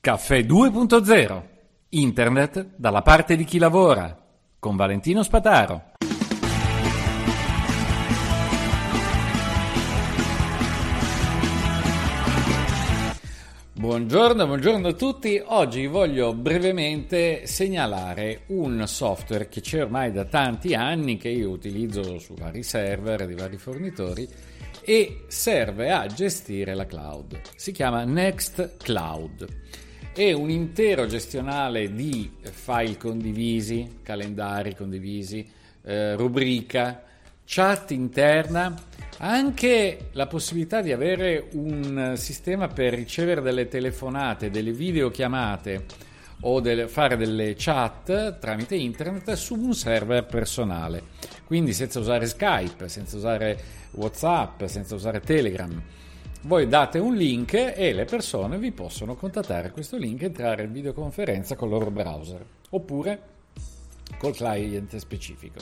Caffè 2.0. Internet dalla parte di chi lavora. Con Valentino Spataro. Buongiorno a tutti. Oggi voglio brevemente segnalare un software che c'è ormai da tanti anni, che io utilizzo su vari server di vari fornitori e serve a gestire la cloud. Si chiama Nextcloud. È un intero gestionale di file condivisi, calendari condivisi, rubrica, chat interna, anche la possibilità di avere un sistema per ricevere delle telefonate, delle videochiamate o fare delle chat tramite internet su un server personale, quindi senza usare Skype, senza usare WhatsApp, senza usare Telegram. Voi date un link e le persone vi possono contattare questo link, entrare in videoconferenza col loro browser oppure col client specifico.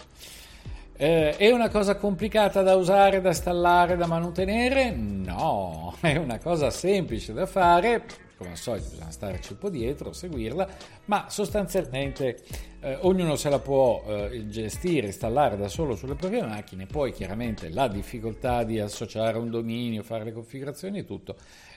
È una cosa complicata da usare, da installare, da mantenere? No, è una cosa semplice da fare. Come al solito bisogna starci un po' dietro, seguirla, ma sostanzialmente ognuno se la può gestire, installare da solo sulle proprie macchine. Poi chiaramente la difficoltà di associare un dominio, fare le configurazioni e tutto,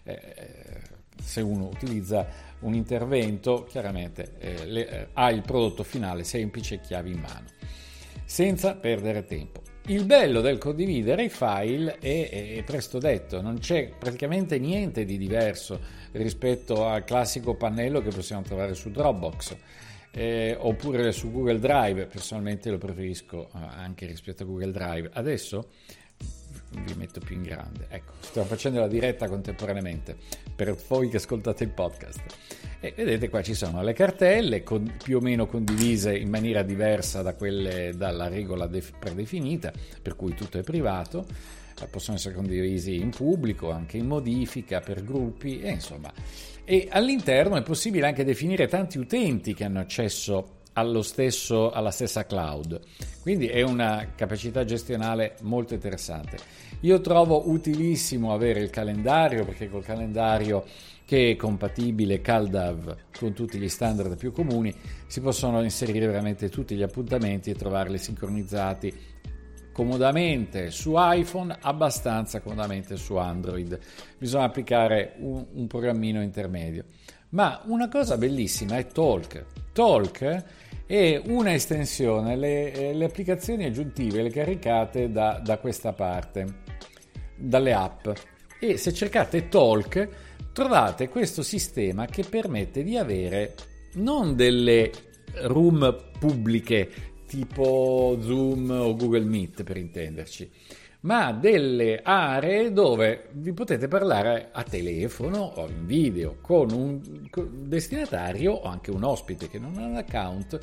se uno utilizza un intervento, chiaramente ha il prodotto finale semplice, chiavi in mano, senza perdere tempo. Il bello del condividere i file è presto detto, non c'è praticamente niente di diverso rispetto al classico pannello che possiamo trovare su Dropbox oppure su Google Drive. Personalmente lo preferisco anche rispetto a Google Drive. Adesso vi metto più in grande, ecco, sto facendo la diretta contemporaneamente per voi che ascoltate il podcast e vedete qua ci sono le cartelle più o meno condivise in maniera diversa da quelle dalla regola predefinita, per cui tutto è privato, possono essere condivisi in pubblico, anche in modifica per gruppi e insomma, e all'interno è possibile anche definire tanti utenti che hanno accesso alla stessa cloud, quindi è una capacità gestionale molto interessante. Io trovo utilissimo avere il calendario, perché col calendario, che è compatibile CalDAV con tutti gli standard più comuni, si possono inserire veramente tutti gli appuntamenti e trovarli sincronizzati comodamente su iPhone, abbastanza comodamente su Android. Bisogna applicare un programmino intermedio. Ma una cosa bellissima è Talk è una estensione, le applicazioni aggiuntive le caricate da questa parte, dalle app, e se cercate Talk trovate questo sistema che permette di avere non delle room pubbliche tipo Zoom o Google Meet per intenderci, ma delle aree dove vi potete parlare a telefono o in video con un destinatario o anche un ospite che non ha un account,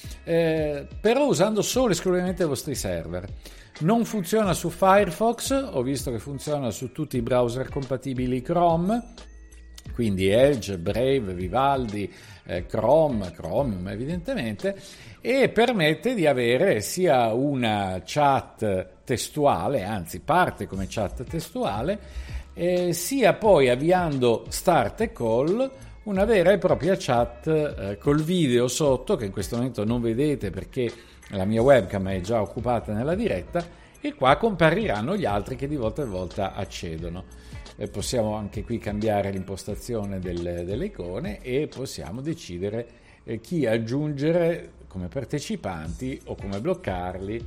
però usando solo esclusivamente i vostri server. Non funziona su Firefox, ho visto che funziona su tutti i browser compatibili Chrome, quindi Edge, Brave, Vivaldi, Chromium evidentemente, e permette di avere sia una chat testuale, anzi parte come chat testuale, sia poi avviando start e call una vera e propria chat col video sotto, che in questo momento non vedete perché la mia webcam è già occupata nella diretta, e qua compariranno gli altri che di volta in volta accedono. Possiamo anche qui cambiare l'impostazione delle icone e possiamo decidere chi aggiungere come partecipanti o come bloccarli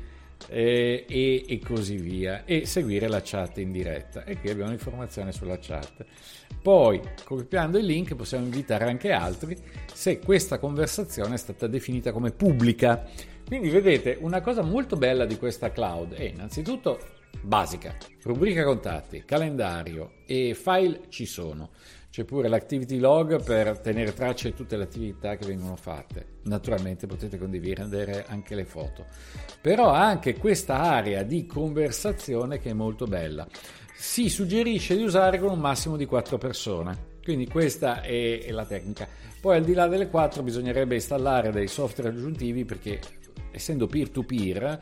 e così via, e seguire la chat in diretta. E qui abbiamo l'informazione sulla chat. Poi copiando il link possiamo invitare anche altri se questa conversazione è stata definita come pubblica. Quindi vedete, una cosa molto bella di questa cloud è innanzitutto basica, rubrica contatti, calendario e file ci sono. C'è pure l'activity log per tenere traccia di tutte le attività che vengono fatte. Naturalmente potete condividere anche le foto. Però ha anche questa area di conversazione che è molto bella. Si suggerisce di usare con un massimo di 4 persone. Quindi questa è la tecnica. Poi al di là delle 4 bisognerebbe installare dei software aggiuntivi perché essendo peer-to-peer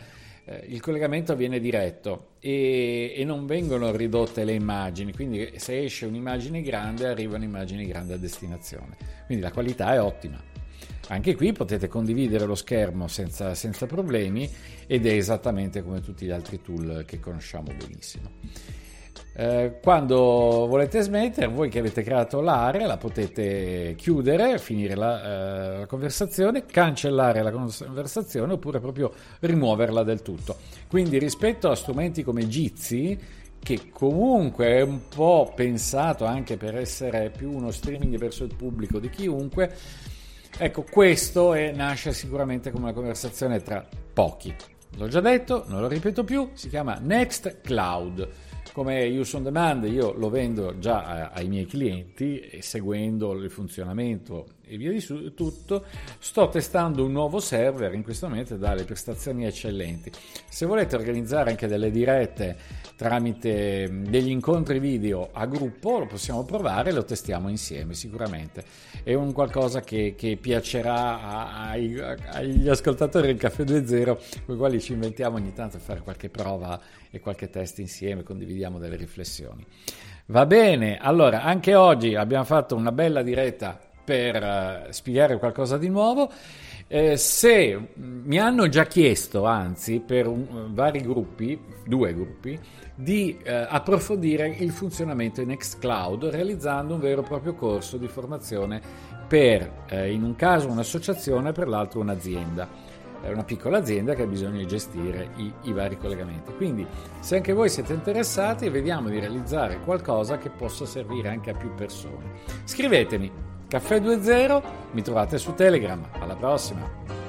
il collegamento avviene diretto e non vengono ridotte le immagini, quindi se esce un'immagine grande arriva un'immagine grande a destinazione, quindi la qualità è ottima. Anche qui potete condividere lo schermo senza problemi ed è esattamente come tutti gli altri tool che conosciamo benissimo. Quando volete smettere, voi che avete creato l'area la potete chiudere, finire la conversazione, cancellare la conversazione oppure proprio rimuoverla del tutto. Quindi rispetto a strumenti come Jitsi, che comunque è un po' pensato anche per essere più uno streaming verso il pubblico di chiunque, ecco, questo nasce sicuramente come una conversazione tra pochi. L'ho già detto, non lo ripeto più, si chiama Nextcloud. Come Use on Demand io lo vendo già ai miei clienti e seguendo il funzionamento e via di tutto, sto testando un nuovo server in questo momento, dà delle prestazioni eccellenti. Se volete organizzare anche delle dirette tramite degli incontri video a gruppo, lo possiamo provare, lo testiamo insieme sicuramente. È un qualcosa che piacerà agli ascoltatori del Caffè 2.0, con i quali ci inventiamo ogni tanto a fare qualche prova e qualche test insieme, condividiamo delle riflessioni. Va bene, allora anche oggi abbiamo fatto una bella diretta per spiegare qualcosa di nuovo. Se mi hanno già chiesto, anzi per vari gruppi, 2 gruppi, di approfondire il funzionamento in Nextcloud realizzando un vero e proprio corso di formazione per in un caso un'associazione, per l'altro un'azienda. È una piccola azienda che ha bisogno di gestire i vari collegamenti. Quindi se anche voi siete interessati, vediamo di realizzare qualcosa che possa servire anche a più persone. Scrivetemi Caffè 2.0, mi trovate su Telegram. Alla prossima!